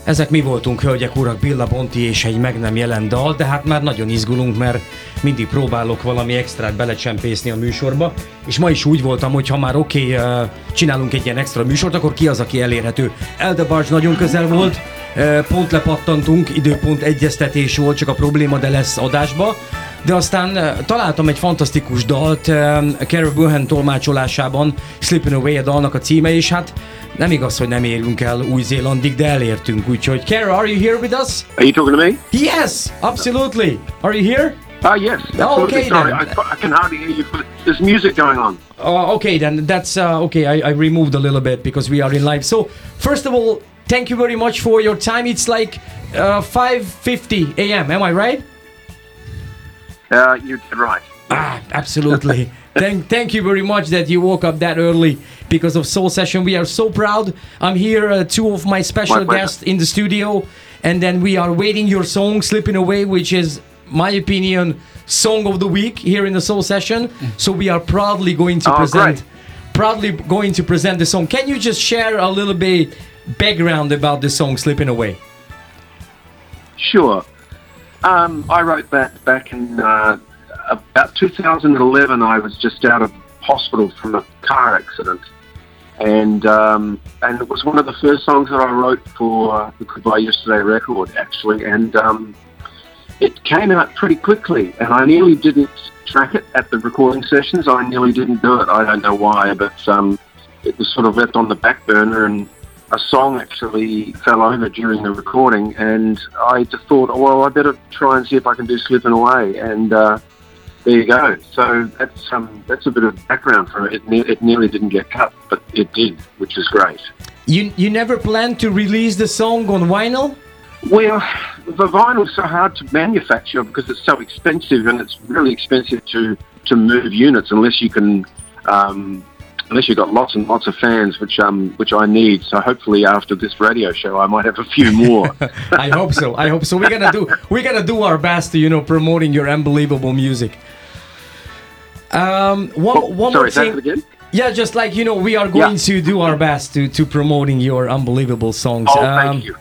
Ezek mi voltunk, hölgyek, urak, Bill LaBonte és egy meg nem jelent dal, de hát már nagyon izgulunk, mert mindig próbálok valami extrát belecsempészni a műsorba, és ma is úgy voltam, hogy ha már csinálunk egy ilyen extra műsort, akkor ki az, aki elérhető. Eldebarge nagyon közel volt, pont lepattantunk, időpont egyeztetés volt, csak a probléma, de lesz adásba. De aztán találtam egy fantasztikus dalt, Carol Bohan tolmácsolásában, Slipping Away a dalnak a címe, és hát nem igaz, hogy nem érünk el Új-Zélandig, de elértünk, úgyhogy Carol, are you here with us? Are you talking to me? Yes, absolutely. Are you here? Yes, absolutely. Okay, Sorry, then. I can hardly hear you. There's music going on. Okay, then that's okay. I removed a little bit because we are in live. So, first of all, thank you very much for your time. It's like 5:50 a.m. Am I right? You're right. Absolutely. Thank you very much that you woke up that early because of Soul Session. We are so proud. I'm here, two of my special guests in the studio, and then we are waiting your song, Slipping Away, which is, my opinion, song of the week here in the Soul Session. So we are proudly going to present the song. Can you just share a little bit background about the song Slipping Away? Sure. I wrote that back in about 2011. I was just out of hospital from a car accident, and it was one of the first songs that I wrote for the Goodbye Yesterday record, actually, and it came out pretty quickly, and I nearly didn't track it at the recording sessions. I nearly didn't do it. I don't know why, but it was sort of left on the back burner, and a song actually fell over during the recording, and I just thought, oh, well, I better try and see if I can do Slipping Away, and there you go. So that's a bit of background for it. It nearly didn't get cut, but it did, which is great. You never planned to release the song on vinyl? Well, the vinyl is so hard to manufacture because it's so expensive, and it's really expensive to move units unless you can. Unless you've got lots and lots of fans, which I need. So hopefully after this radio show, I might have a few more. I hope so. We're gonna do our best to promoting your unbelievable music. One more thing. Say it again? Yeah, just like we are going to do our best to promoting your unbelievable songs. Oh, thank you.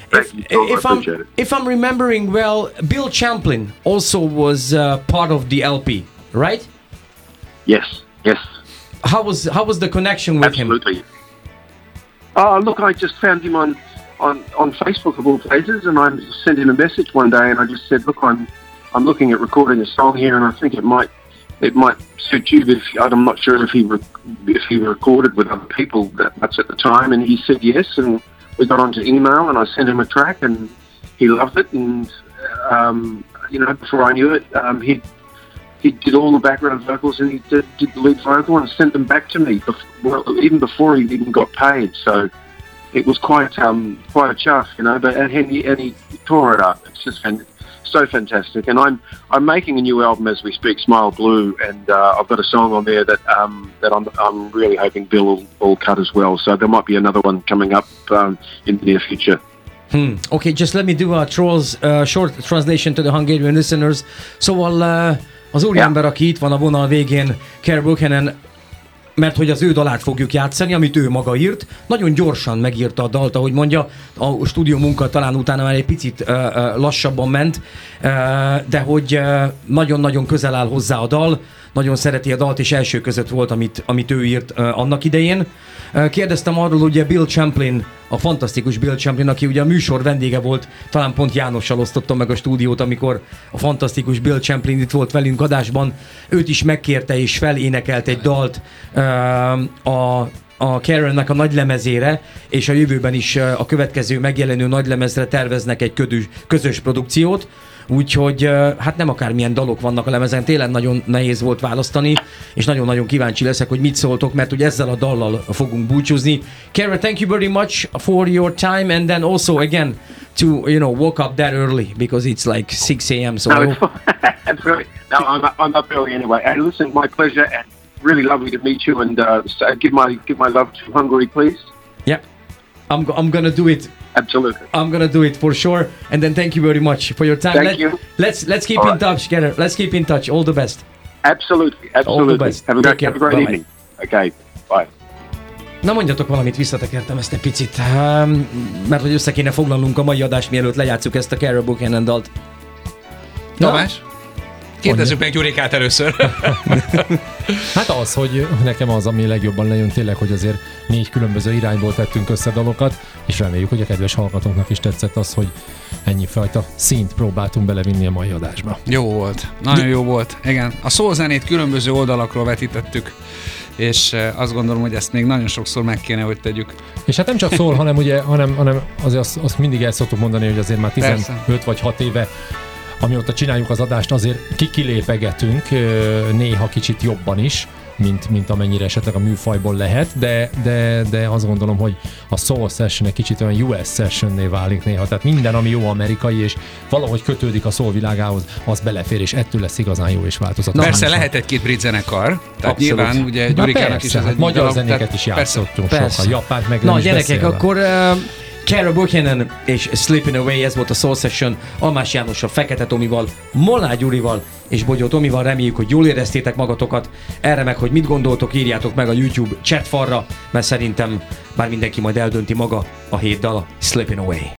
If I'm remembering well, Bill Champlin also was part of the LP, right? Yes. How was the connection with him? Absolutely. Oh, look, I just found him on Facebook of all places, and I sent him a message one day, and I just said, look, I'm looking at recording a song here, and I think it might suit you. I'm not sure if he recorded with other people that much at the time, and he said yes, and we got onto email, and I sent him a track, and he loved it, and before I knew it, he did all the background vocals, and he did the lead vocal and sent them back to me. Even before he even got paid, so it was quite a chuff, But and he tore it up. It's just so fantastic. And I'm making a new album as we speak, Smile Blue, and I've got a song on there that I'm really hoping Bill will cut as well. So there might be another one coming up in the near future. Okay, just let me do a short translation to the Hungarian listeners. Szóval az úriember, aki itt van a vonal végén, Carol Bohanen, mert hogy az ő dalát fogjuk játszani, amit ő maga írt. Nagyon gyorsan megírta a dalt, ahogy mondja. A stúdió munka talán utána már egy picit lassabban ment, de hogy nagyon-nagyon közel áll hozzá a dal, nagyon szereti a dalt, és első között volt, amit ő írt annak idején. Kérdeztem arról, ugye Bill Champlin, a fantasztikus Bill Champlin, aki ugye a műsor vendége volt, talán pont Jánossal osztottam meg a stúdiót, amikor a fantasztikus Bill Champlin itt volt velünk adásban. Őt is megkérte és felénekelt egy dalt a Carolnek a nagylemezére, és a jövőben is a következő megjelenő nagylemezre terveznek egy közös produkciót. Úgyhogy hát nem akármilyen dalok vannak a lemezen, tényleg nagyon nehéz volt választani, és nagyon-nagyon kíváncsi leszek, hogy mit szóltok, mert ugye ezzel a dallal fogunk búcsúzni. Carol, thank you very much for your time, and then also again to woke up that early because it's like 6 a.m. So absolutely. No, I'm up early anyway. And listen, my pleasure, and really lovely to meet you. And give my love to Hungary, please. Yep, I'm gonna do it. Absolutely. I'm gonna do it for sure. And then thank you very much for your time. Thank you. Let's keep in touch, Gerard. Let's keep in touch. All the best. Absolutely. All the best. Have a great evening. Okay. Bye. Na mondjatok valamit, visszatekertem ezt egy picit, mert hogy össze kéne foglalnunk a mai adást, mielőtt lejátszuk ezt a Carol Buchanan dalt. Tamás? Kérdezzük meg Gyurikát először. Hát az, hogy nekem az, ami legjobban lejön tényleg, hogy azért 4 különböző irányból tettünk össze dalokat, és reméljük, hogy a kedves hallgatóknak is tetszett az, hogy ennyi fajta színt próbáltunk belevinni a mai adásba. Jó volt, nagyon jó volt. Igen, a szózenét különböző oldalakról vetítettük, és azt gondolom, hogy ezt még nagyon sokszor meg kéne, hogy tegyük. És hát nem csak szól, hanem ugye, hanem azért azt mindig el szoktuk mondani, hogy azért már 15 Persze. vagy 6 éve, amióta csináljuk az adást, azért kilépegetünk néha kicsit jobban is, mint amennyire esetleg a műfajból lehet, de azt gondolom, hogy a Soul Session egy kicsit olyan US Sessionné válik néha. Tehát minden, ami jó amerikai, és valahogy kötődik a soul világához, az belefér, és ettől lesz igazán jó és változatos. Persze lehet egy-két brit zenekar, tehát Abszolút. Nyilván ugye Gyurikának is ez egy magyar dolog, zenéket tehát is játszottunk persze. sokkal, Japánt meg Na nem is gyerekek, beszélve. akkor Carol Buchanan és Slipping Away, ez volt a Soul Session, Almás Jánossal, Fekete Tomival, Molnár Gyurival és Bogyó Tomival. Reméljük, hogy jól éreztétek magatokat. Erre meg, hogy mit gondoltok, írjátok meg a YouTube chatfalra, mert szerintem már mindenki majd eldönti maga a 7 dal, Slipping Away.